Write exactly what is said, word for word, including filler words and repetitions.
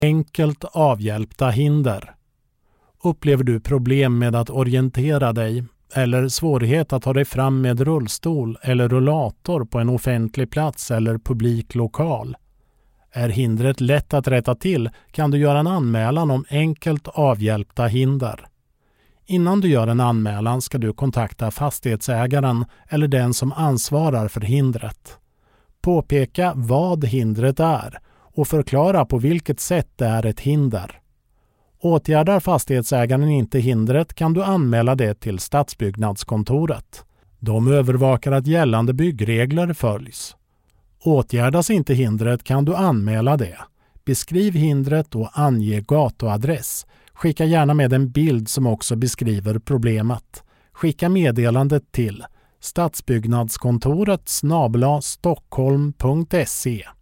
Enkelt avhjälpta hinder. Upplever du problem med att orientera dig eller svårighet att ta dig fram med rullstol eller rullator på en offentlig plats eller publik lokal? Är hindret lätt att rätta till kan du göra en anmälan om enkelt avhjälpta hinder. Innan du gör en anmälan ska du kontakta fastighetsägaren eller den som ansvarar för hindret. Påpeka vad hindret är och förklara på vilket sätt det är ett hinder. Åtgärdar fastighetsägaren inte hindret kan du anmäla det till Stadsbyggnadskontoret. De övervakar att gällande byggregler följs. Åtgärdas inte hindret kan du anmäla det. Beskriv hindret och ange gatuadress. Skicka gärna med en bild som också beskriver problemet. Skicka meddelandet till stadsbyggnadskontoret snabel-a stockholm punkt se.